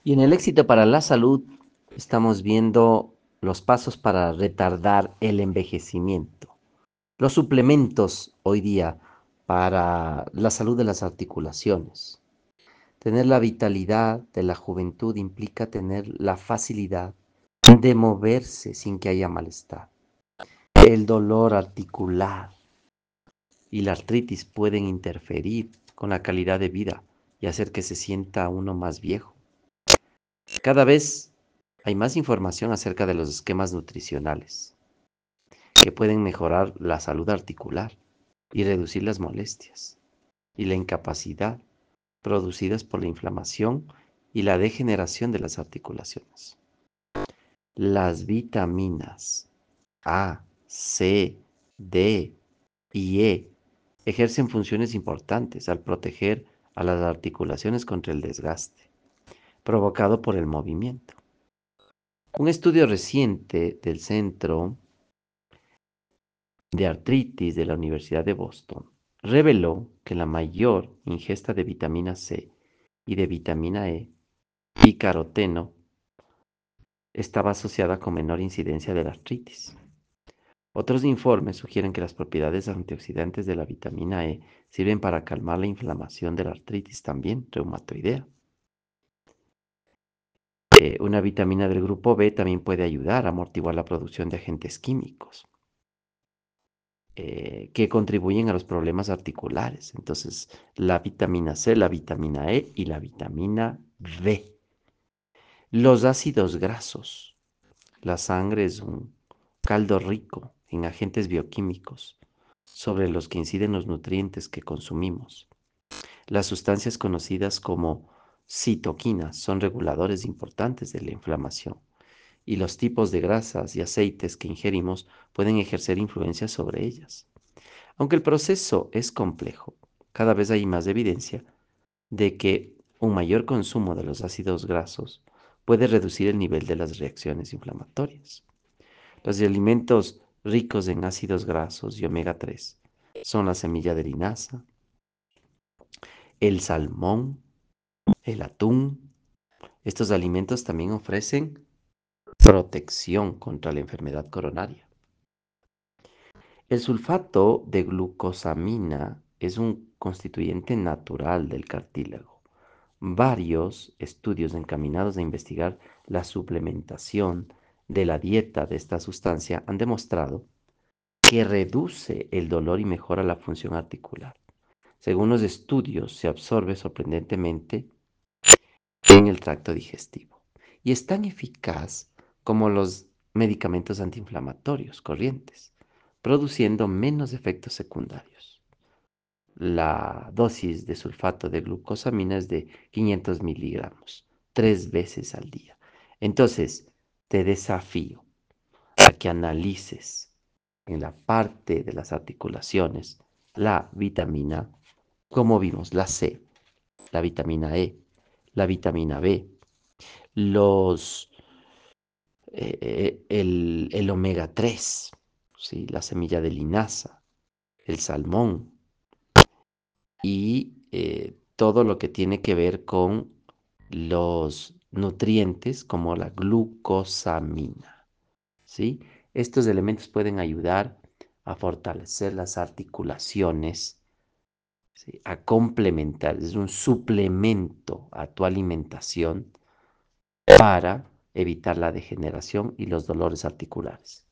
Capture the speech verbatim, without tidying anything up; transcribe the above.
Y en el éxito para la salud estamos viendo los pasos para retardar el envejecimiento. Los suplementos hoy día para la salud de las articulaciones. Tener la vitalidad de la juventud implica tener la facilidad de moverse sin que haya malestar. El dolor articular y la artritis pueden interferir con la calidad de vida y hacer que se sienta uno más viejo. Cada vez hay más información acerca de los esquemas nutricionales que pueden mejorar la salud articular y reducir las molestias y la incapacidad producidas por la inflamación y la degeneración de las articulaciones. Las vitaminas A, C, D y E ejercen funciones importantes al proteger a las articulaciones contra el desgaste provocado por el movimiento. Un estudio reciente del Centro de Artritis de la Universidad de Boston reveló que la mayor ingesta de vitamina C y de vitamina E y caroteno estaba asociada con menor incidencia de la artritis. Otros informes sugieren que las propiedades antioxidantes de la vitamina E sirven para calmar la inflamación de la artritis también reumatoidea. Eh, una vitamina del grupo B también puede ayudar a amortiguar la producción de agentes químicos eh, que contribuyen a los problemas articulares. Entonces, la vitamina C, la vitamina E y la vitamina D. Los ácidos grasos. La sangre es un caldo rico en agentes bioquímicos sobre los que inciden los nutrientes que consumimos. Las sustancias conocidas como citoquinas son reguladores importantes de la inflamación y los tipos de grasas y aceites que ingerimos pueden ejercer influencia sobre ellas. Aunque el proceso es complejo, cada vez hay más evidencia de que un mayor consumo de los ácidos grasos puede reducir el nivel de las reacciones inflamatorias. Los alimentos ricos en ácidos grasos y omega tres son la semilla de linaza, el salmón, el atún. Estos alimentos también ofrecen protección contra la enfermedad coronaria. El sulfato de glucosamina es un constituyente natural del cartílago. Varios estudios encaminados a investigar la suplementación de la dieta de esta sustancia han demostrado que reduce el dolor y mejora la función articular. Según los estudios, se absorbe sorprendentemente en el tracto digestivo y es tan eficaz como los medicamentos antiinflamatorios corrientes, produciendo menos efectos secundarios. La dosis de sulfato de glucosamina es de quinientos miligramos, tres veces al día. Entonces, te desafío a que analices en la parte de las articulaciones la vitamina, como vimos, la C, la vitamina E, la vitamina B, los, eh, eh, el, el omega tres, ¿sí? La semilla de linaza, el salmón y eh, todo lo que tiene que ver con los nutrientes como la glucosamina, ¿sí? Estos elementos pueden ayudar a fortalecer las articulaciones, ¿sí? A complementar, es un suplemento a tu alimentación para evitar la degeneración y los dolores articulares.